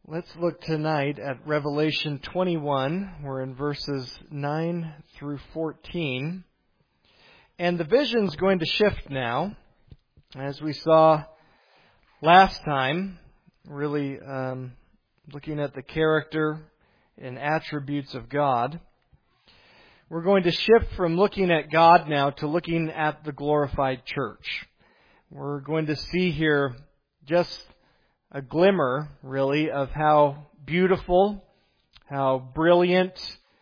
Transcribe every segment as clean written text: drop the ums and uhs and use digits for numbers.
Let's look tonight at Revelation 21. We're in verses 9 through 14. And the vision's going to shift now, as we saw last time, really looking at the character and attributes of God. We're going to shift from looking at God now to looking at the glorified church. We're going to see here just a glimmer, really, of how beautiful, how brilliant,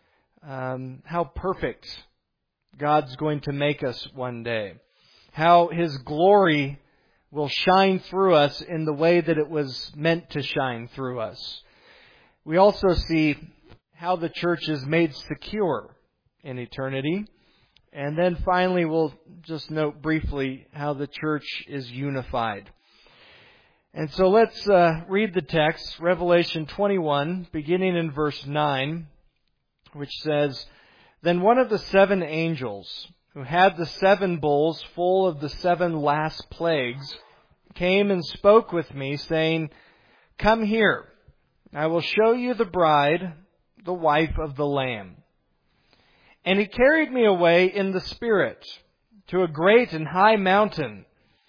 how perfect God's going to make us one day. How His glory will shine through us in the way that it was meant to shine through us. We also see how the church is made secure in eternity. And then finally, we'll just note briefly how the church is unified. And so let's read the text, Revelation 21, beginning in verse 9, which says, "Then one of the 7 angels, who had the 7 bowls full of the 7 last plagues, came and spoke with me, saying, 'Come here, I will show you the bride, the wife of the Lamb.' And he carried me away in the Spirit to a great and high mountain,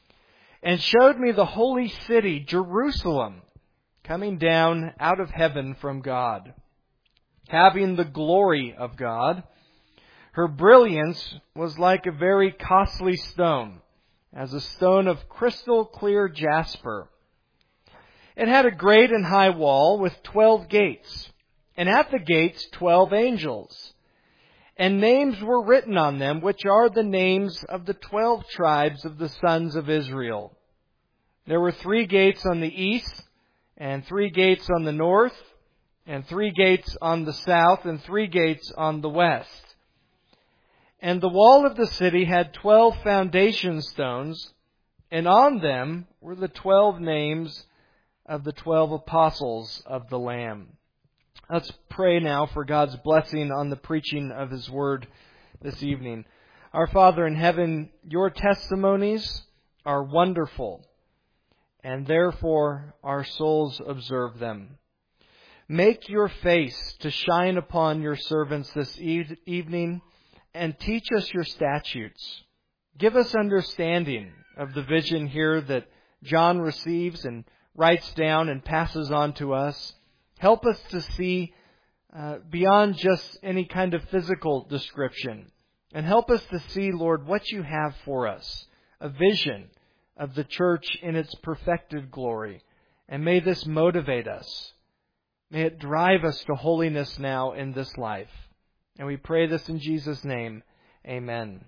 and showed me the holy city, Jerusalem, coming down out of heaven from God, having the glory of God. Her brilliance was like a very costly stone, as a stone of crystal clear jasper. It had a great and high wall with 12 gates, and at the gates 12 angels. And names were written on them, which are the names of the 12 tribes of the sons of Israel. There were 3 gates on the east, and 3 gates on the north, and 3 gates on the south, and 3 gates on the west. And the wall of the city had 12 foundation stones, and on them were the 12 names of the 12 apostles of the Lamb." Let's pray now for God's blessing on the preaching of His Word this evening. Our Father in heaven, Your testimonies are wonderful, and therefore our souls observe them. Make Your face to shine upon Your servants this evening, and teach us Your statutes. Give us understanding of the vision here that John receives and writes down and passes on to us. Help us to see beyond just any kind of physical description. And help us to see, Lord, what You have for us. A vision of the church in its perfected glory. And may this motivate us. May it drive us to holiness now in this life. And we pray this in Jesus' name. Amen.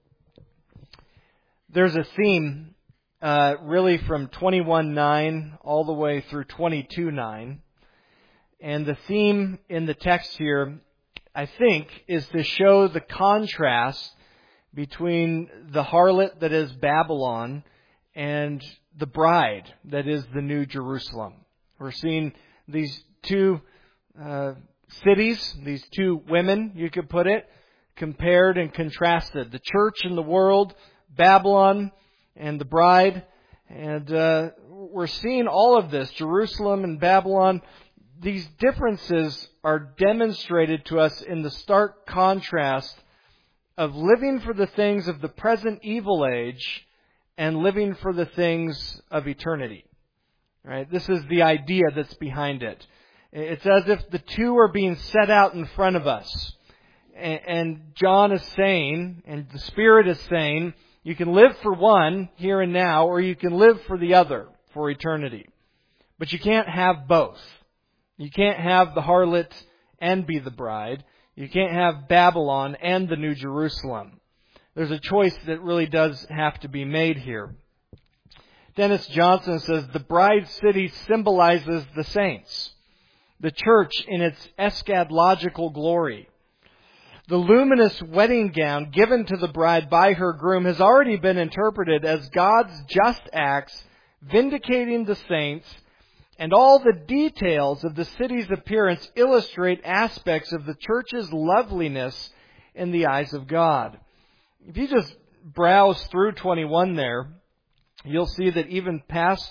There's a theme really from 21:9 all the way through 22:9. And the theme in the text here, I think, is to show the contrast between the harlot that is Babylon and the bride that is the New Jerusalem. We're seeing these 2 cities, these 2 women, you could put it, compared and contrasted. The church and the world, Babylon and the bride. And we're seeing all of this, Jerusalem and Babylon. These differences are demonstrated to us in the stark contrast of living for the things of the present evil age and living for the things of eternity. Right? This is the idea that's behind it. It's as if the 2 are being set out in front of us. And John is saying, and the Spirit is saying, you can live for one here and now, or you can live for the other, for eternity. But you can't have both. You can't have the harlot and be the bride. You can't have Babylon and the New Jerusalem. There's a choice that really does have to be made here. Dennis Johnson says, the bride city symbolizes the saints, the church in its eschatological glory. The luminous wedding gown given to the bride by her groom has already been interpreted as God's just acts vindicating the saints, and all the details of the city's appearance illustrate aspects of the church's loveliness in the eyes of God. If you just browse through 21 there, you'll see that even past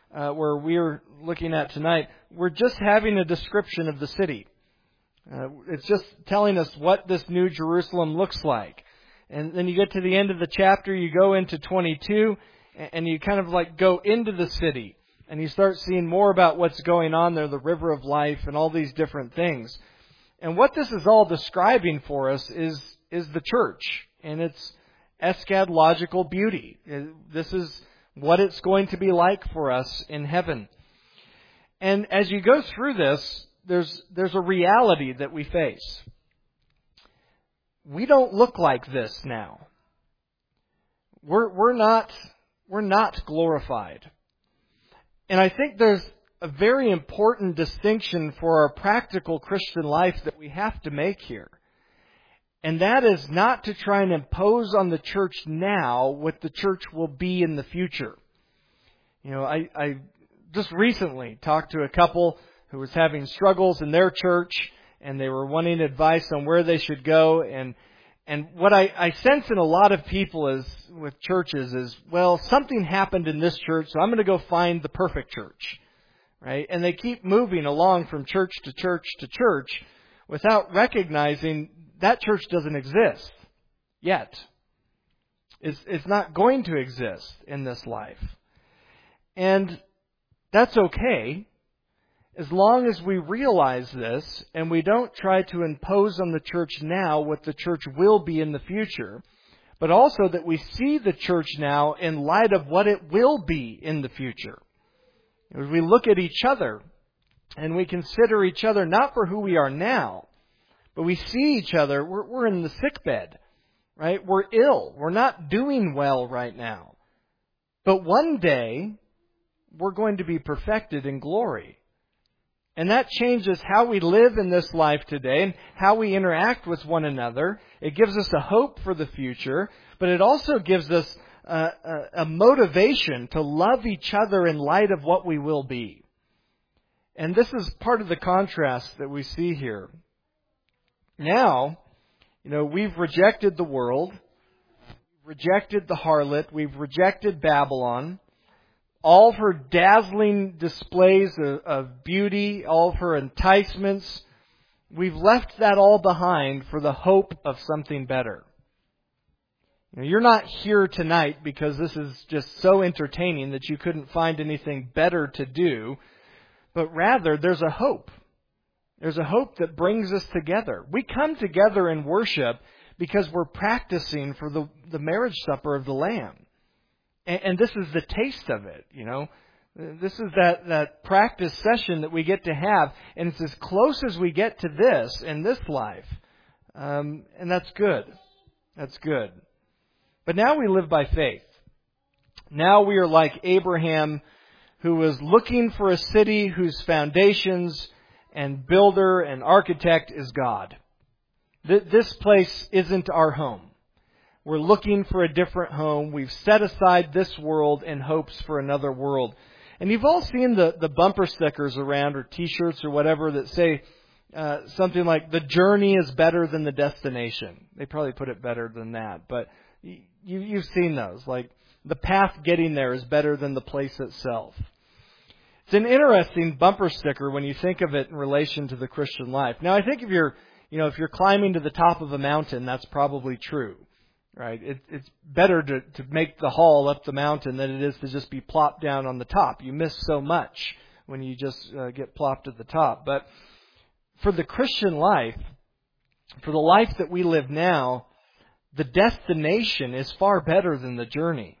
where we're looking at tonight, we're just having a description of the city. It's just telling us what this New Jerusalem looks like. And then you get to the end of the chapter, you go into 22, and you kind of like go into the city. And you start seeing more about what's going on there, the river of life and all these different things. And what this is all describing for us is the church and its eschatological beauty. This is what it's going to be like for us in heaven. And as you go through this, there's a reality that we face. We don't look like this now. We're not glorified. And I think there's a very important distinction for our practical Christian life that we have to make here. And that is not to try and impose on the church now what the church will be in the future. You know, I just recently talked to a couple who was having struggles in their church, and they were wanting advice on where they should go. And what I sense in a lot of people with churches is, well, something happened in this church, so I'm going to go find the perfect church, right? And they keep moving along from church to church to church without recognizing that church doesn't exist yet. It's not going to exist in this life. And that's okay, as long as we realize this and we don't try to impose on the church now what the church will be in the future, but also that we see the church now in light of what it will be in the future. As we look at each other and we consider each other not for who we are now, but we see each other, we're in the sick bed, right? We're ill. We're not doing well right now. But one day, we're going to be perfected in glory. And that changes how we live in this life today and how we interact with one another. It gives us a hope for the future, but it also gives us a motivation to love each other in light of what we will be. And this is part of the contrast that we see here. Now, we've rejected the world, rejected the harlot, we've rejected Babylon. All of her dazzling displays of beauty, all of her enticements, we've left that all behind for the hope of something better. You're not here tonight because this is just so entertaining that you couldn't find anything better to do, but rather there's a hope. There's a hope that brings us together. We come together in worship because we're practicing for the marriage supper of the Lamb. And this is the taste of it, This is that practice session that we get to have. And it's as close as we get to this in this life. And that's good. That's good. But now we live by faith. Now we are like Abraham, who was looking for a city whose foundations and builder and architect is God. This place isn't our home. We're looking for a different home. We've set aside this world in hopes for another world. And you've all seen the bumper stickers around, or T-shirts or whatever, that say something like, the journey is better than the destination. They probably put it better than that. But you've seen those. Like, the path getting there is better than the place itself. It's an interesting bumper sticker when you think of it in relation to the Christian life. Now, I think if you're climbing to the top of a mountain, that's probably true. Right? It's better to make the haul up the mountain than it is to just be plopped down on the top. You miss so much when you just get plopped at the top. But for the Christian life, for the life that we live now, the destination is far better than the journey.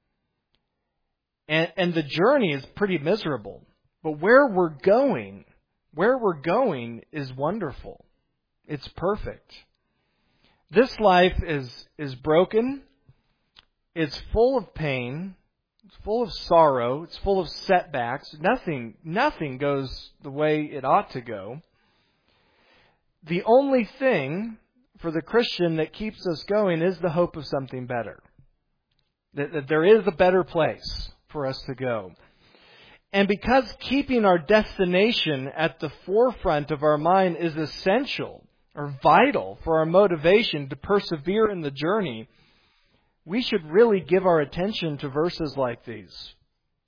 And the journey is pretty miserable. But where we're going is wonderful. It's perfect. This life is broken, it's full of pain, it's full of sorrow, it's full of setbacks. Nothing goes the way it ought to go. The only thing for the Christian that keeps us going is the hope of something better. That there is a better place for us to go. And because keeping our destination at the forefront of our mind is essential, or vital for our motivation to persevere in the journey, we should really give our attention to verses like these.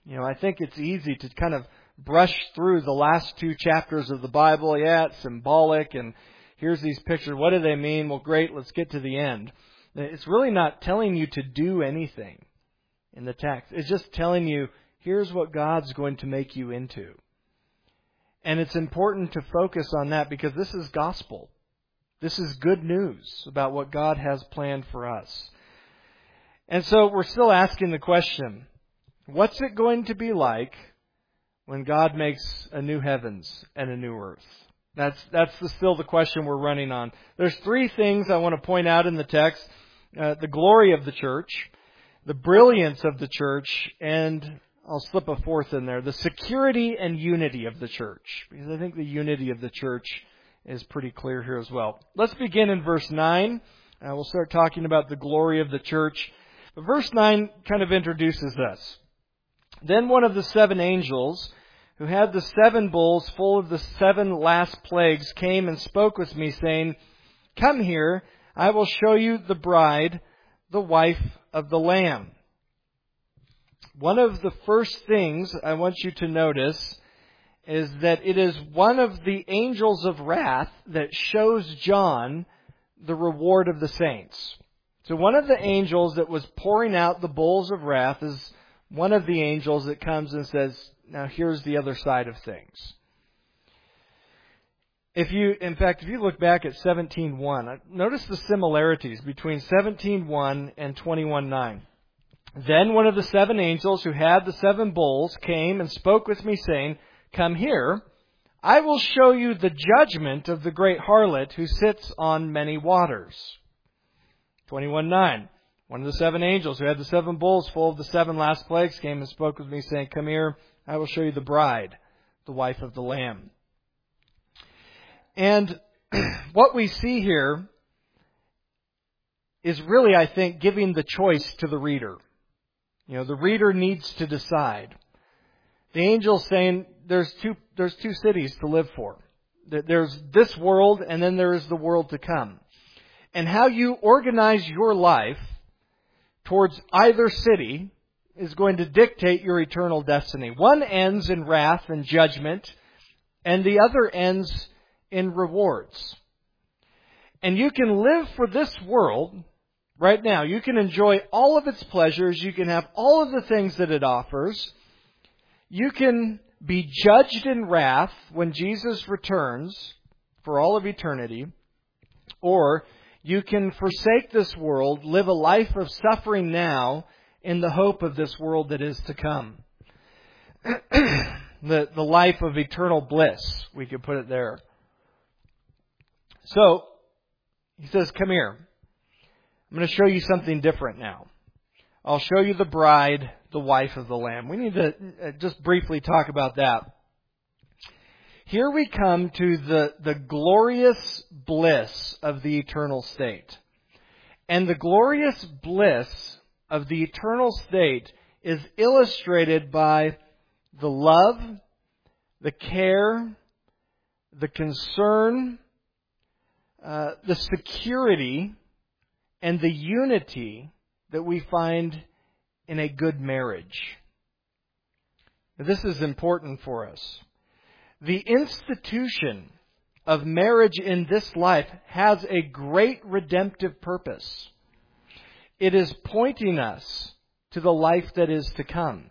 I think it's easy to kind of brush through the last 2 chapters of the Bible. Yeah, it's symbolic, and here's these pictures. What do they mean? Well, great, let's get to the end. It's really not telling you to do anything in the text. It's just telling you, here's what God's going to make you into. And it's important to focus on that because this is gospel. This is good news about what God has planned for us. And so we're still asking the question, what's it going to be like when God makes a new heavens and a new earth? That's still the question we're running on. There's 3 things I want to point out in the text. The glory of the church, the brilliance of the church, and I'll slip a 4th in there, the security and unity of the church. Because I think the unity of the church is pretty clear here as well. Let's begin in verse 9. We'll start talking about the glory of the church. But verse 9 kind of introduces us. Then one of the 7 angels, who had the 7 bowls full of the 7 last plagues, came and spoke with me, saying, "Come here, I will show you the bride, the wife of the Lamb." One of the first things I want you to notice is that it is one of the angels of wrath that shows John the reward of the saints. So one of the angels that was pouring out the bowls of wrath is one of the angels that comes and says, now here's the other side of things. If you look back at 17:1, notice the similarities between 17:1 and 21:9. Then one of the 7 angels who had the 7 bowls came and spoke with me, saying, "Come here, I will show you the judgment of the great harlot who sits on many waters." 21:9. One of the 7 angels who had the 7 bowls full of the 7 last plagues came and spoke with me, saying, "Come here, I will show you the bride, the wife of the Lamb." And what we see here is really, I think, giving the choice to the reader. The reader needs to decide. The angel's saying there's two cities to live for. There's this world, and then there is the world to come. And how you organize your life towards either city is going to dictate your eternal destiny. One ends in wrath and judgment, and the other ends in rewards. And you can live for this world right now. You can enjoy all of its pleasures. You can have all of the things that it offers. You can be judged in wrath when Jesus returns for all of eternity. Or you can forsake this world, live a life of suffering now in the hope of this world that is to come. The life of eternal bliss, we could put it there. So, he says, "Come here. I'm going to show you something different now. I'll show you the bride, the wife of the Lamb." We need to just briefly talk about that. Here we come to the glorious bliss of the eternal state. And the glorious bliss of the eternal state is illustrated by the love, the care, the concern, the security, and the unity that we find in a good marriage. This is important for us. The institution of marriage in this life has a great redemptive purpose. It is pointing us to the life that is to come.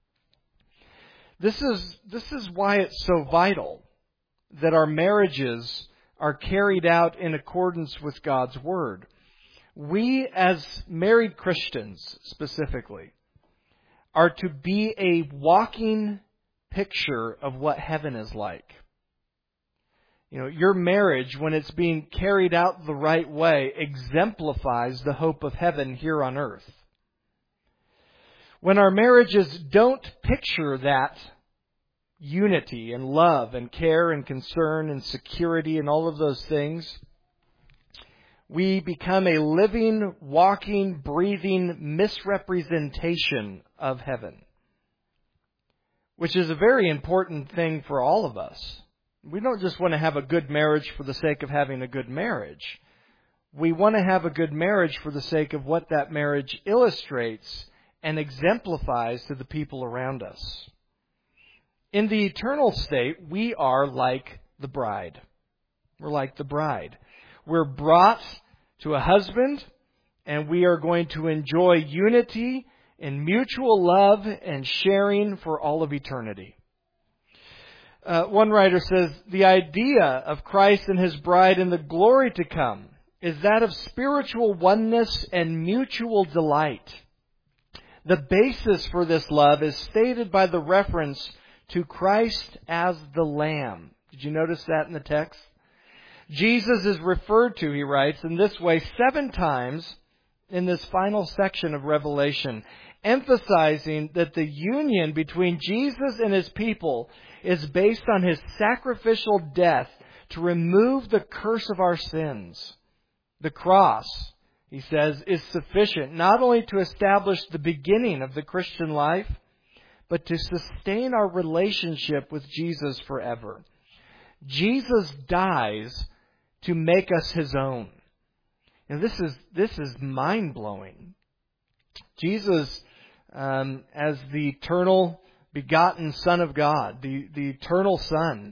This is why it's so vital that our marriages are carried out in accordance with God's Word. We, as married Christians specifically, are to be a walking picture of what heaven is like. Your marriage, when it's being carried out the right way, exemplifies the hope of heaven here on earth. When our marriages don't picture that unity and love and care and concern and security and all of those things, we become a living, walking, breathing misrepresentation of heaven, which is a very important thing for all of us. We don't just want to have a good marriage for the sake of having a good marriage. We want to have a good marriage for the sake of what that marriage illustrates and exemplifies to the people around us. In the eternal state, we are like the bride. We're like the bride. We're brought to a husband, and we are going to enjoy unity and mutual love and sharing for all of eternity. One writer says, the idea of Christ and His bride in the glory to come is that of spiritual oneness and mutual delight. The basis for this love is stated by the reference to Christ as the Lamb. Did you notice that in the text? Jesus is referred to, he writes, in this way 7 times in this final section of Revelation, emphasizing that the union between Jesus and His people is based on His sacrificial death to remove the curse of our sins. The cross, he says, is sufficient not only to establish the beginning of the Christian life, but to sustain our relationship with Jesus forever. Jesus dies to make us His own. And this is mind-blowing. Jesus, as the eternal begotten Son of God, the eternal Son,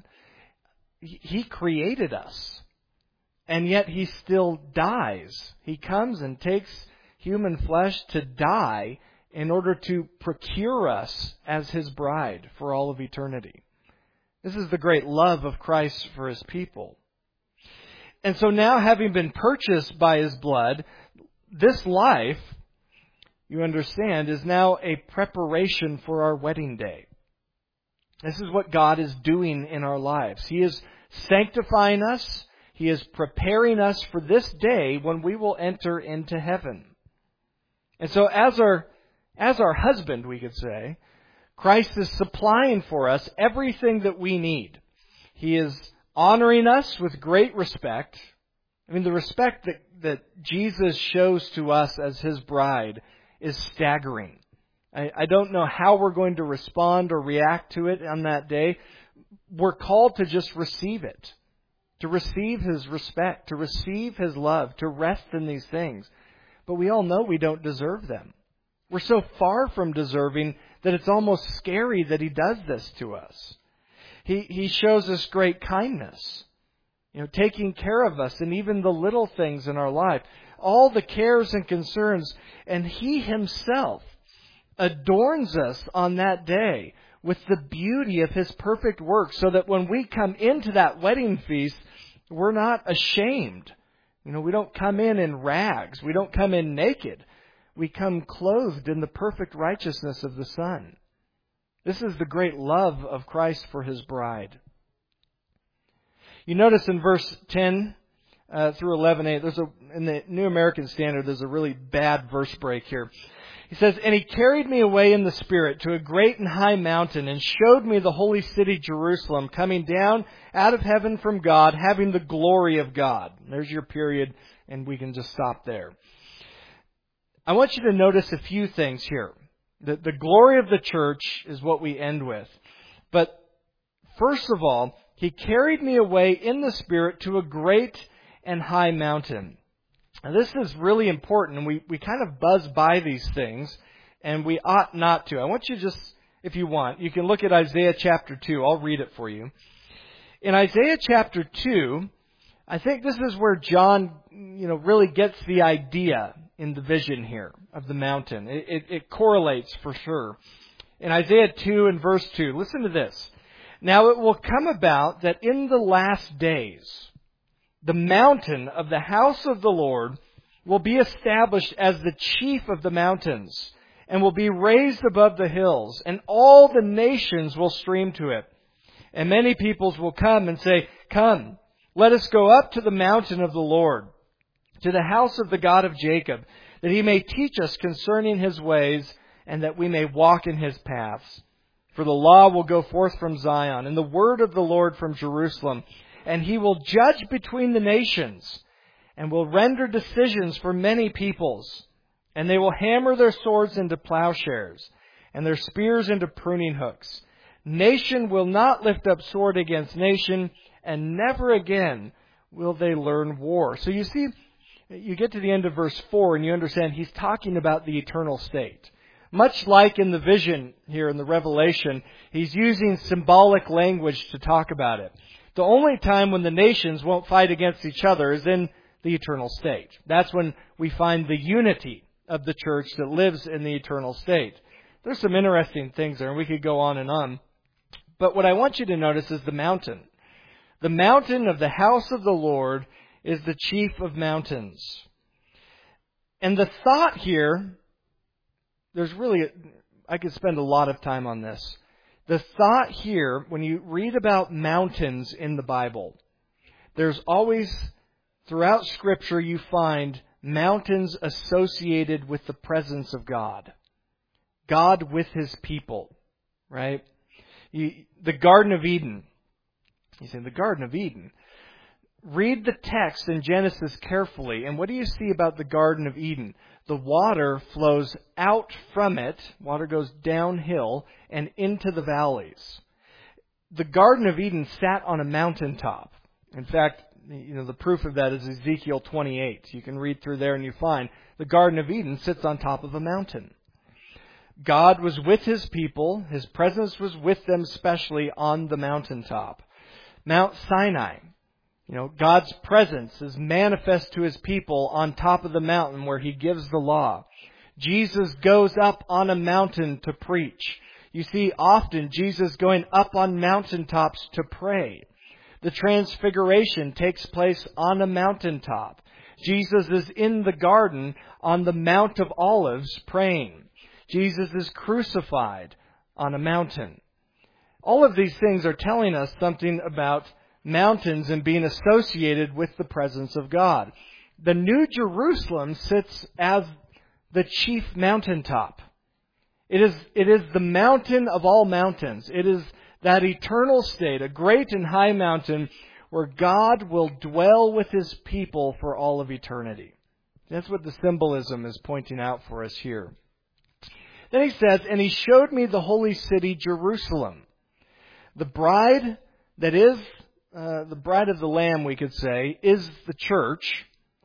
He created us. And yet He still dies. He comes and takes human flesh to die in order to procure us as His bride for all of eternity. This is the great love of Christ for His people. And so now, having been purchased by His blood, this life, you understand, is now a preparation for our wedding day. This is what God is doing in our lives. He is sanctifying us. He is preparing us for this day when we will enter into heaven. And so as our husband, we could say, Christ is supplying for us everything that we need. He is honoring us with great respect. I mean, the respect that Jesus shows to us as His bride is staggering. I don't know how we're going to respond or react to it on that day. We're called to just receive it, to receive His respect, to receive His love, to rest in these things. But we all know we don't deserve them. We're so far from deserving that it's almost scary that He does this to us. He shows us great kindness, taking care of us in even the little things in our life, all the cares and concerns, and He Himself adorns us on that day with the beauty of His perfect work, so that when we come into that wedding feast, we're not ashamed. We don't come in rags. We don't come in naked. We come clothed in the perfect righteousness of the Son. This is the great love of Christ for His bride. You notice in verse 10 through 11:8, in the New American Standard, there's a really bad verse break here. He says, "And He carried me away in the Spirit to a great and high mountain, and showed me the holy city Jerusalem, coming down out of heaven from God, having the glory of God." There's your period, and we can just stop there. I want you to notice a few things here. The glory of the church is what we end with. But first of all, He carried me away in the Spirit to a great and high mountain. Now, this is really important, and we kind of buzz by these things, and we ought not to. I want you just, if you want, you can look at Isaiah chapter 2. I'll read it for you. In Isaiah chapter 2, I think this is where John, really gets the idea in the vision here of the mountain. It correlates for sure. In Isaiah 2 and verse 2, listen to this. "Now it will come about that in the last days, the mountain of the house of the Lord will be established as the chief of the mountains, and will be raised above the hills, and all the nations will stream to it. And many peoples will come and say, 'Come, let us go up to the mountain of the Lord, to the house of the God of Jacob, that He may teach us concerning His ways, and that we may walk in His paths. For the law will go forth from Zion, and the word of the Lord from Jerusalem. And He will judge between the nations, and will render decisions for many peoples. And they will hammer their swords into plowshares, and their spears into pruning hooks. Nation will not lift up sword against nation, and never again will they learn war." So you see, you get to the end of verse 4 and you understand He's talking about the eternal state. Much like in the vision here in the Revelation, he's using symbolic language to talk about it. The only time when the nations won't fight against each other is in the eternal state. That's when we find the unity of the church that lives in the eternal state. There's some interesting things there, and we could go on and on. But what I want you to notice is the mountain. The mountain of the house of the Lord is the chief of mountains. And the thought here, I could spend a lot of time on this. The thought here, when you read about mountains in the Bible, there's always, throughout Scripture, you find mountains associated with the presence of God. God with His people, right? The Garden of Eden. You say, the Garden of Eden. Read the text in Genesis carefully, and what do you see about the Garden of Eden? The water flows out from it, water goes downhill and into the valleys. The Garden of Eden sat on a mountaintop. In fact, the proof of that is Ezekiel 28. You can read through there and you find the Garden of Eden sits on top of a mountain. God was with His people. His presence was with them, especially on the mountaintop. Mount Sinai. God's presence is manifest to His people on top of the mountain where He gives the law. Jesus goes up on a mountain to preach. You see often Jesus going up on mountaintops to pray. The Transfiguration takes place on a mountaintop. Jesus is in the garden on the Mount of Olives praying. Jesus is crucified on a mountain. All of these things are telling us something about mountains and being associated with the presence of God. The New Jerusalem sits as the chief mountaintop. It is the mountain of all mountains. It is that eternal state, a great and high mountain where God will dwell with His people for all of eternity. That's what the symbolism is pointing out for us here. Then he says, and He showed me the holy city, Jerusalem. The bride that is the bride of the Lamb, we could say, is the church.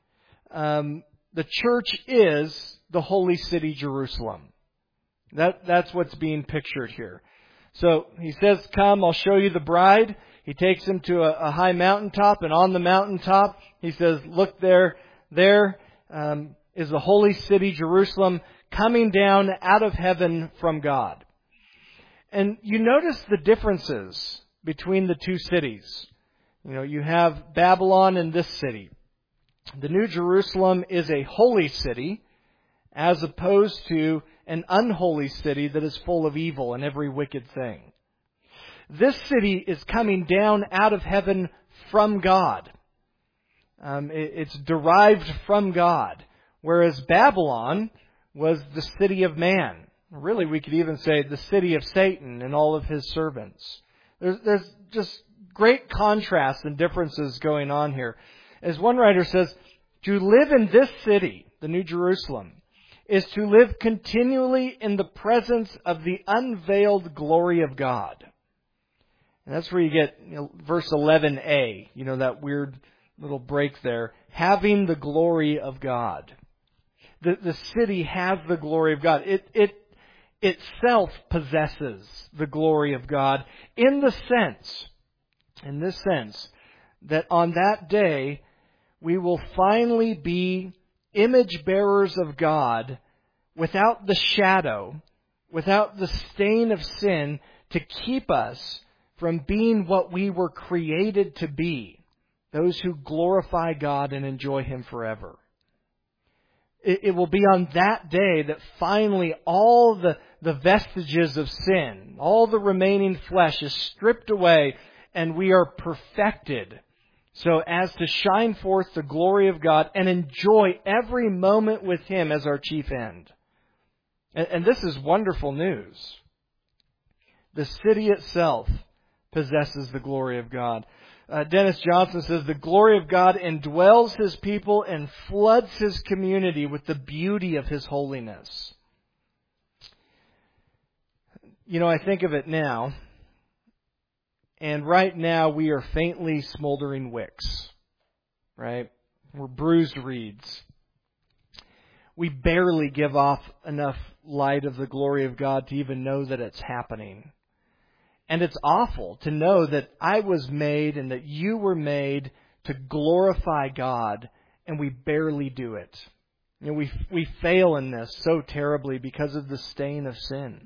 The church is the holy city, Jerusalem. That's what's being pictured here. So He says, come, I'll show you the bride. He takes him to a high mountaintop, and on the mountaintop, He says, look there is the holy city, Jerusalem, coming down out of heaven from God. And you notice the differences between the two cities. You have Babylon and this city. The New Jerusalem is a holy city as opposed to an unholy city that is full of evil and every wicked thing. This city is coming down out of heaven from God. It's derived from God. Whereas Babylon was the city of man. Really, we could even say the city of Satan and all of his servants. There's just great contrasts and differences going on here. As one writer says, to live in this city, the New Jerusalem, is to live continually in the presence of the unveiled glory of God. And that's where you get verse 11a, that weird little break there. Having the glory of God. The city has the glory of God. It itself possesses the glory of God in this sense, that on that day we will finally be image bearers of God without the shadow, without the stain of sin to keep us from being what we were created to be, those who glorify God and enjoy Him forever. It will be on that day that finally all the vestiges of sin, all the remaining flesh is stripped away and we are perfected so as to shine forth the glory of God and enjoy every moment with Him as our chief end. And this is wonderful news. The city itself possesses the glory of God. Dennis Johnson says, the glory of God indwells His people and floods His community with the beauty of His holiness. I think of it now, and right now we are faintly smoldering wicks, right? We're bruised reeds. We barely give off enough light of the glory of God to even know that it's happening. And it's awful to know that I was made and that you were made to glorify God, and we barely do it. We fail in this so terribly because of the stain of sin.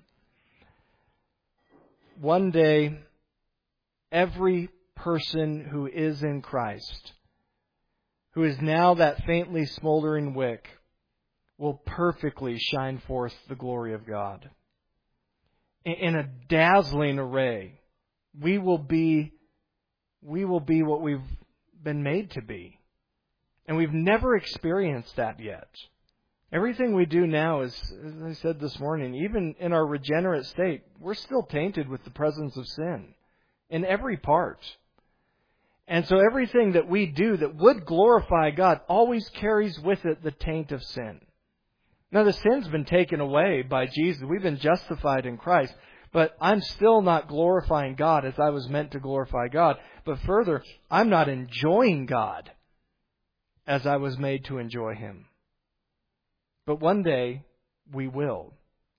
One day, every person who is in Christ, who is now that faintly smoldering wick, will perfectly shine forth the glory of God. In a dazzling array, we will be what we've been made to be. And we've never experienced that yet. Everything we do now is, as I said this morning, even in our regenerate state, we're still tainted with the presence of sin in every part. And so everything that we do that would glorify God always carries with it the taint of sin. Now, the sin's been taken away by Jesus. We've been justified in Christ. But I'm still not glorifying God as I was meant to glorify God. But further, I'm not enjoying God as I was made to enjoy Him. But one day, we will.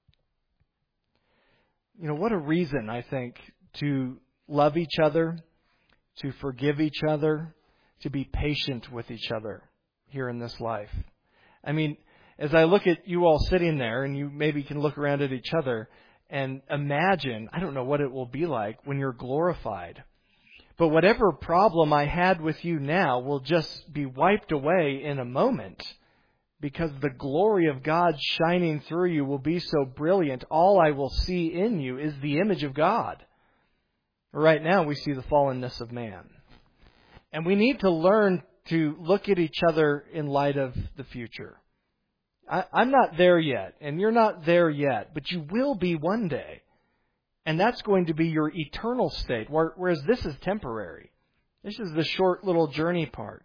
What a reason, I think, to love each other, to forgive each other, to be patient with each other here in this life. I mean, as I look at you all sitting there, and you maybe can look around at each other and imagine, I don't know what it will be like when you're glorified. But whatever problem I had with you now will just be wiped away in a moment, because the glory of God shining through you will be so brilliant. All I will see in you is the image of God. Right now we see the fallenness of man. And we need to learn to look at each other in light of the future. I'm not there yet, and you're not there yet, but you will be one day. And that's going to be your eternal state, whereas this is temporary. This is the short little journey part.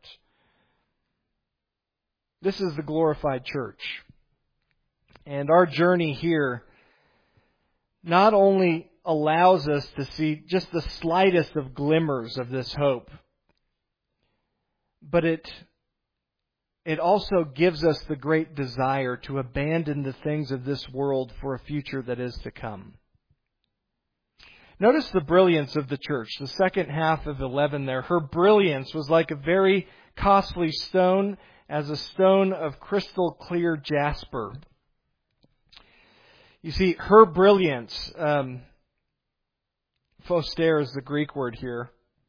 This is the glorified church. And our journey here not only allows us to see just the slightest of glimmers of this hope, but it also gives us the great desire to abandon the things of this world for a future that is to come. Notice the brilliance of the church. The second half of 11 there. Her brilliance was like a very costly stone, as a stone of crystal clear jasper. You see, her brilliance, phoster is the Greek word here.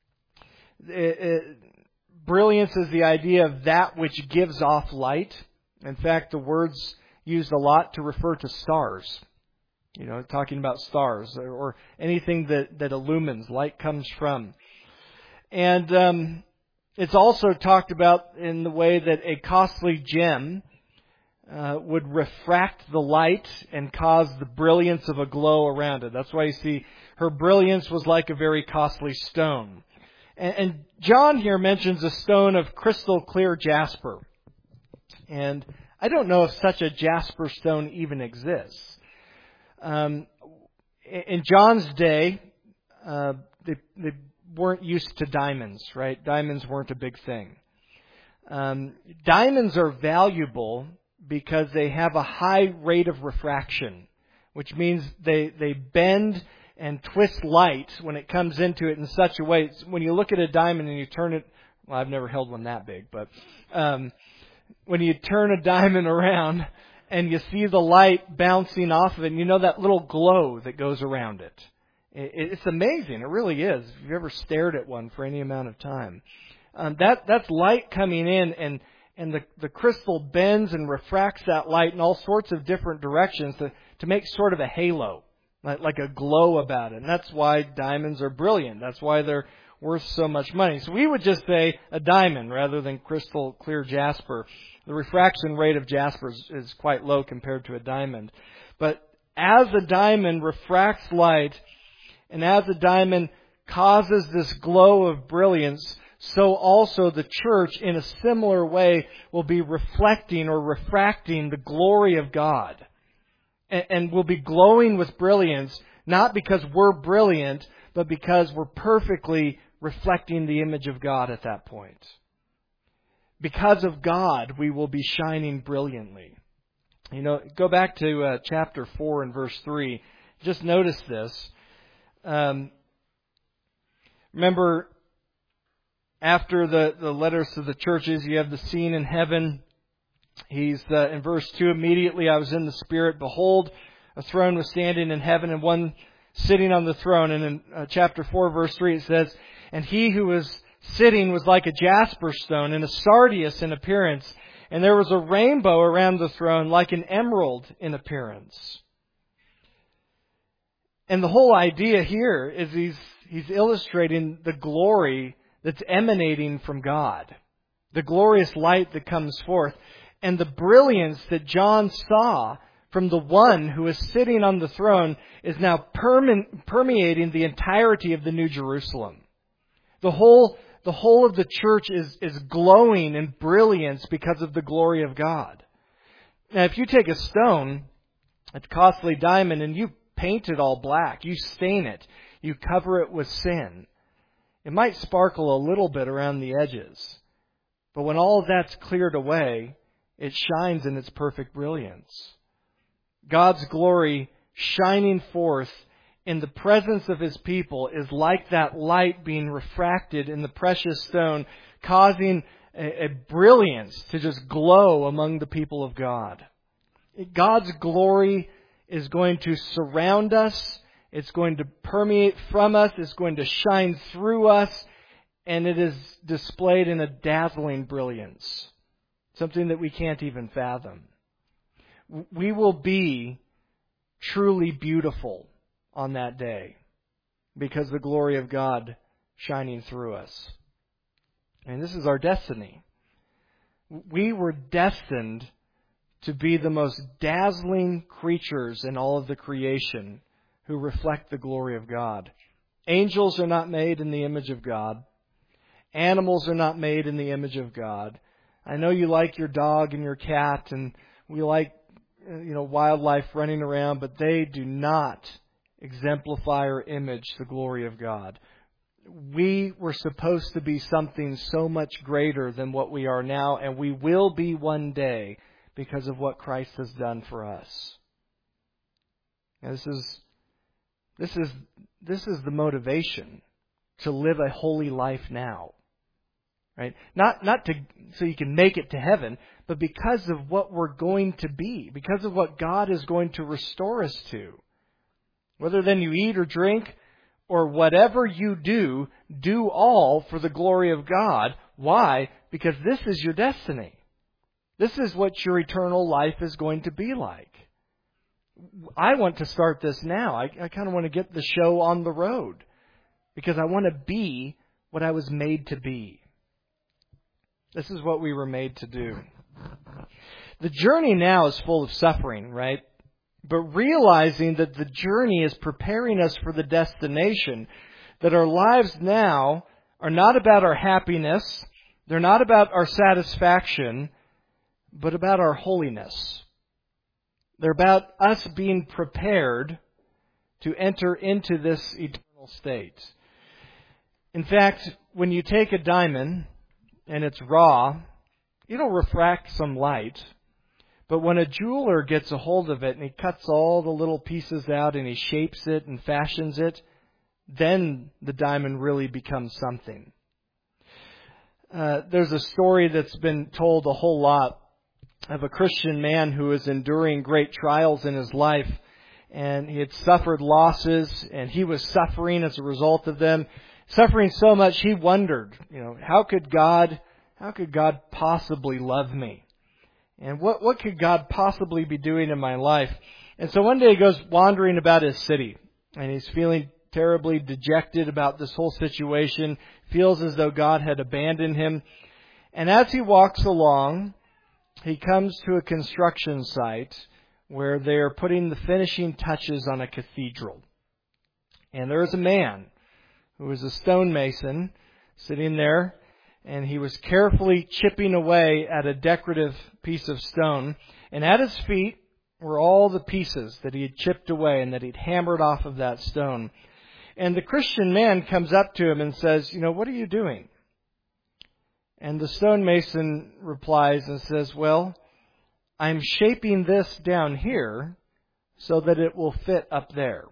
Brilliance is the idea of that which gives off light. In fact, the word's used a lot to refer to stars. Talking about stars or anything that illumines, light comes from. And it's also talked about in the way that a costly gem would refract the light and cause the brilliance of a glow around it. That's why you see her brilliance was like a very costly stone. And John here mentions a stone of crystal clear jasper. And I don't know if such a jasper stone even exists. In John's day, they weren't used to diamonds, right? Diamonds weren't a big thing. Diamonds are valuable because they have a high rate of refraction, which means they bend and twist light when it comes into it in such a way. When you look at a diamond and you turn it, well, I've never held one that big, but when you turn a diamond around and you see the light bouncing off of it, and you know that little glow that goes around it. It's amazing. It really is. If you've ever stared at one for any amount of time. That's light coming in, and the crystal bends and refracts that light in all sorts of different directions to make sort of a halo, like a glow about it. And that's why diamonds are brilliant. That's why they're worth so much money. So we would just say a diamond rather than crystal clear jasper. The refraction rate of jasper is quite low compared to a diamond. But as a diamond refracts light, and as a diamond causes this glow of brilliance, so also the church in a similar way will be reflecting or refracting the glory of God. And will be glowing with brilliance, not because we're brilliant, but because we're perfectly reflecting the image of God at that point. Because of God, we will be shining brilliantly. Go back to chapter 4 and verse 3. Just notice this. Remember, after the letters to the churches, you have the scene in heaven. He's in verse 2, immediately I was in the Spirit. Behold, a throne was standing in heaven and one sitting on the throne. And in chapter 4, verse 3, it says, and he who was sitting was like a jasper stone and a sardius in appearance. And there was a rainbow around the throne like an emerald in appearance. And the whole idea here is he's illustrating the glory that's emanating from God. The glorious light that comes forth. And the brilliance that John saw from the one who is sitting on the throne is now permeating the entirety of the New Jerusalem. The whole of the church is glowing in brilliance because of the glory of God. Now, if you take a stone, a costly diamond, and you paint it all black, you stain it, you cover it with sin, it might sparkle a little bit around the edges. But when all of that's cleared away, it shines in its perfect brilliance. God's glory shining forth in the presence of His people is like that light being refracted in the precious stone, causing a brilliance to just glow among the people of God. God's glory is going to surround us. It's going to permeate from us. It's going to shine through us. And it is displayed in a dazzling brilliance. Something that we can't even fathom. We will be truly beautiful on that day because the glory of God shining through us. And this is our destiny. We were destined to be the most dazzling creatures in all of the creation who reflect the glory of God. Angels are not made in the image of God. Animals are not made in the image of God. I know you like your dog and your cat, and we like wildlife running around, but they do not exemplify or image the glory of God. We were supposed to be something so much greater than what we are now, and we will be one day because of what Christ has done for us. And this is the motivation to live a holy life now. Right? Not so you can make it to heaven, but because of what we're going to be, because of what God is going to restore us to. Whether then you eat or drink or whatever you do, do all for the glory of God. Why? Because this is your destiny. This is what your eternal life is going to be like. I want to start this now. I kind of want to get the show on the road because I want to be what I was made to be. This is what we were made to do. The journey now is full of suffering, right? But realizing that the journey is preparing us for the destination, that our lives now are not about our happiness, they're not about our satisfaction, but about our holiness. They're about us being prepared to enter into this eternal state. In fact, when you take a diamond and it's raw, it'll refract some light. But when a jeweler gets a hold of it and he cuts all the little pieces out and he shapes it and fashions it, then the diamond really becomes something. There's a story that's been told a whole lot of a Christian man who was enduring great trials in his life, and he had suffered losses and he was suffering as a result of them. Suffering so much, he wondered, how could God possibly love me? And what could God possibly be doing in my life? And so one day he goes wandering about his city, and he's feeling terribly dejected about this whole situation, feels as though God had abandoned him. And as he walks along, he comes to a construction site where they are putting the finishing touches on a cathedral. And there is a man who was a stonemason sitting there, and he was carefully chipping away at a decorative piece of stone. And at his feet were all the pieces that he had chipped away and that he'd hammered off of that stone. And the Christian man comes up to him and says, what are you doing? And the stonemason replies and says, well, I'm shaping this down here so that it will fit up there.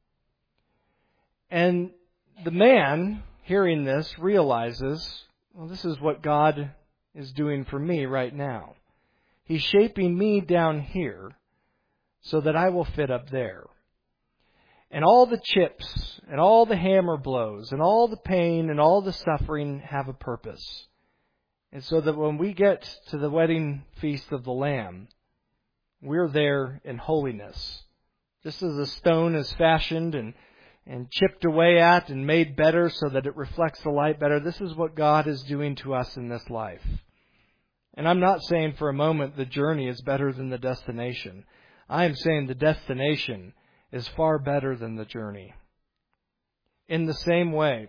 And the man, hearing this, realizes, well, this is what God is doing for me right now. He's shaping me down here so that I will fit up there. And all the chips and all the hammer blows and all the pain and all the suffering have a purpose. And so that when we get to the wedding feast of the Lamb, we're there in holiness. Just as a stone is fashioned and chipped away at and made better so that it reflects the light better, this is what God is doing to us in this life. And I'm not saying for a moment the journey is better than the destination. I am saying the destination is far better than the journey. In the same way,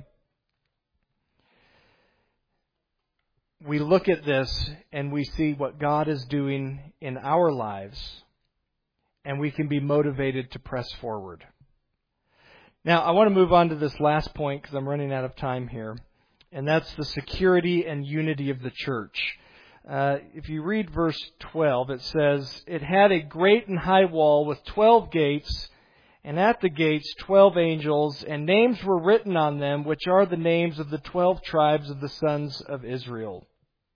we look at this and we see what God is doing in our lives, and we can be motivated to press forward. Now, I want to move on to this last point because I'm running out of time here, and that's the security and unity of the church. If you read verse 12, it says, "It had a great and high wall with 12 gates, and at the gates 12 angels, and names were written on them, which are the names of the 12 tribes of the sons of Israel."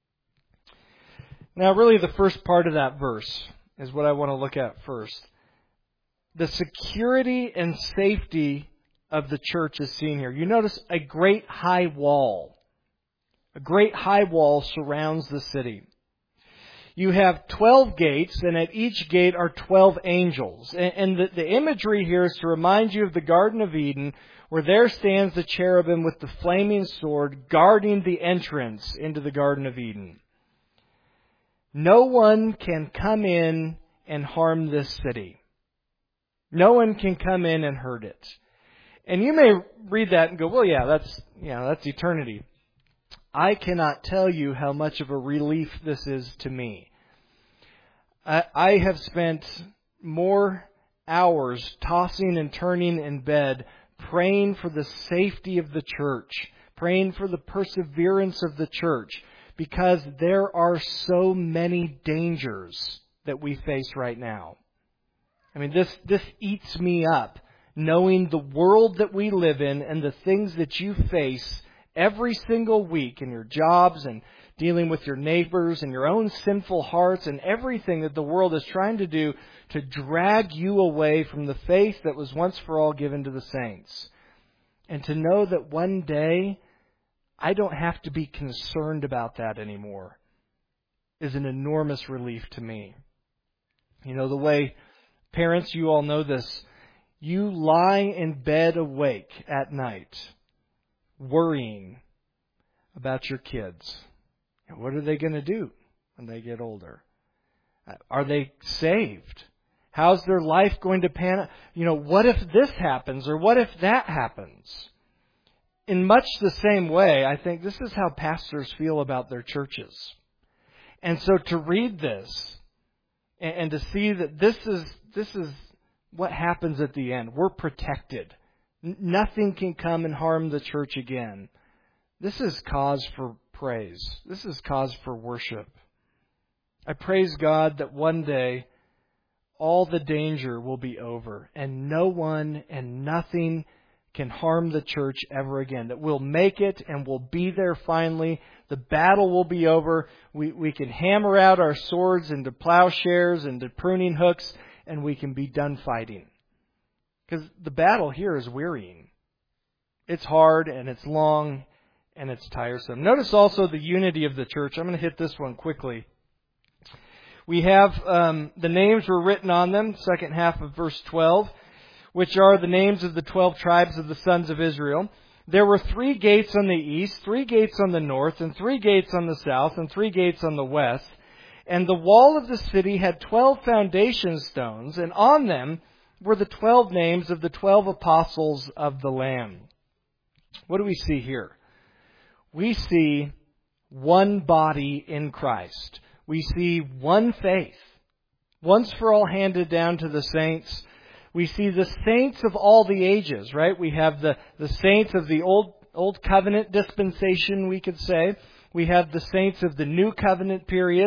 Now, really the first part of that verse is what I want to look at first. The security and safety of the church is seen here. You notice a great high wall. A great high wall surrounds the city. You have 12 gates, and at each gate are 12 angels. And the imagery here is to remind you of the Garden of Eden, where there stands the cherubim with the flaming sword guarding the entrance into the Garden of Eden. No one can come in and harm this city. No one can come in and hurt it. And you may read that and go, well, that's eternity. I cannot tell you how much of a relief this is to me. I have spent more hours tossing and turning in bed praying for the safety of the church, praying for the perseverance of the church, because there are so many dangers that we face right now. I mean, this eats me up, knowing the world that we live in and the things that you face every single week in your jobs and dealing with your neighbors and your own sinful hearts and everything that the world is trying to do to drag you away from the faith that was once for all given to the saints. And to know that one day I don't have to be concerned about that anymore is an enormous relief to me. You know, the way parents, you all know this, you lie in bed awake at night worrying about your kids. What are they going to do when they get older? Are they saved? How's their life going to pan out? You know, what if this happens or what if that happens? In much the same way, I think this is how pastors feel about their churches. And so to read this and to see that this is what happens at the end. We're protected. Nothing can come and harm the church again. This is cause for praise. This is cause for worship. I praise God that one day all the danger will be over and no one and nothing can harm the church ever again. That we'll make it and we'll be there finally. The battle will be over. We can hammer out our swords into plowshares and to pruning hooks and we can be done fighting. Because the battle here is wearying. It's hard and it's long and it's tiresome. Notice also the unity of the church. I'm going to hit this one quickly. We have the names were written on them, second half of verse 12, which are the names of the 12 tribes of the sons of Israel. There were 3 gates on the east, 3 gates on the north, and 3 gates on the south, and 3 gates on the west. And the wall of the city had 12 foundation stones, and on them were the 12 names of the 12 apostles of the Lamb. What do we see here? We see one body in Christ. We see one faith, once for all handed down to the saints. We see the saints of all the ages, right? We have the saints of the old covenant dispensation, we could say. We have the saints of the new covenant period,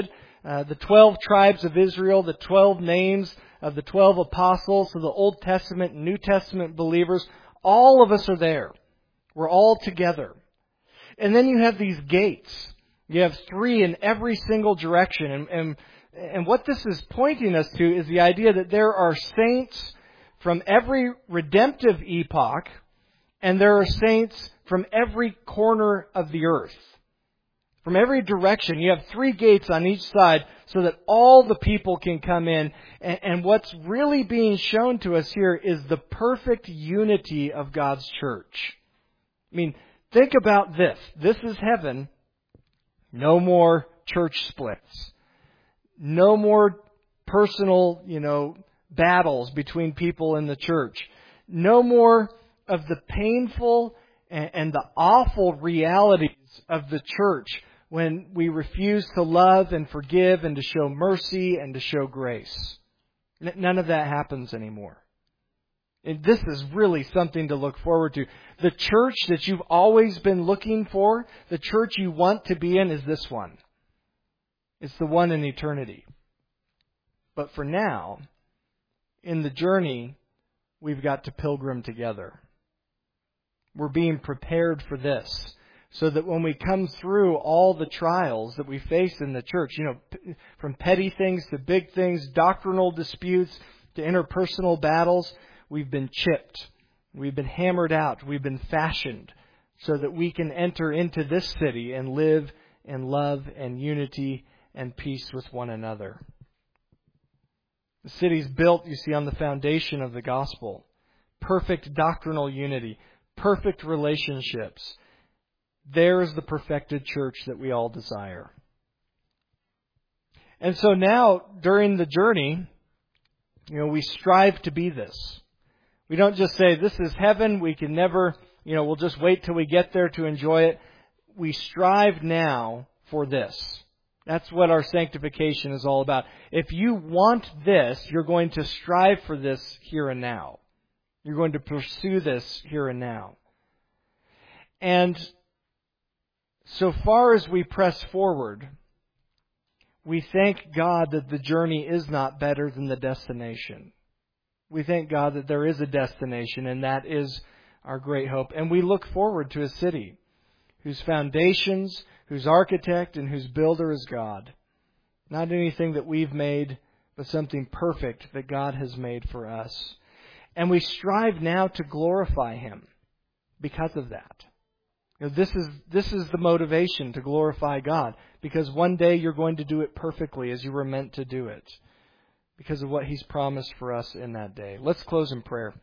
the 12 tribes of Israel, the 12 names of the 12 apostles, so the Old Testament and New Testament believers, all of us are there. We're all together. And then you have these gates. You have 3 in every single direction. And what this is pointing us to is the idea that there are saints from every redemptive epoch, and there are saints from every corner of the earth. From every direction, you have 3 gates on each side so that all the people can come in. And what's really being shown to us here is the perfect unity of God's church. I mean, think about this. This is heaven. No more church splits. No more personal, battles between people in the church. No more of the painful and the awful realities of the church when we refuse to love and forgive and to show mercy and to show grace. None of that happens anymore. And this is really something to look forward to. The church that you've always been looking for, the church you want to be in, is this one. It's the one in eternity. But for now, in the journey, we've got to pilgrim together. We're being prepared for this, so that when we come through all the trials that we face in the church, from petty things to big things, doctrinal disputes to interpersonal battles, we've been chipped, we've been hammered out, we've been fashioned, so that we can enter into this city and live in love and unity and peace with one another. The city's built, you see, on the foundation of the gospel. Perfect doctrinal unity, perfect relationships. There is the perfected church that we all desire. And so now, during the journey, we strive to be this. We don't just say, this is heaven, we can never, we'll just wait till we get there to enjoy it. We strive now for this. That's what our sanctification is all about. If you want this, you're going to strive for this here and now. You're going to pursue this here and now. And so far as we press forward, we thank God that the journey is not better than the destination. We thank God that there is a destination, and that is our great hope. And we look forward to a city whose foundations, whose architect, and whose builder is God. Not anything that we've made, but something perfect that God has made for us. And we strive now to glorify Him because of that. This is the motivation to glorify God, because one day you're going to do it perfectly as you were meant to do it, because of what He's promised for us in that day. Let's close in prayer.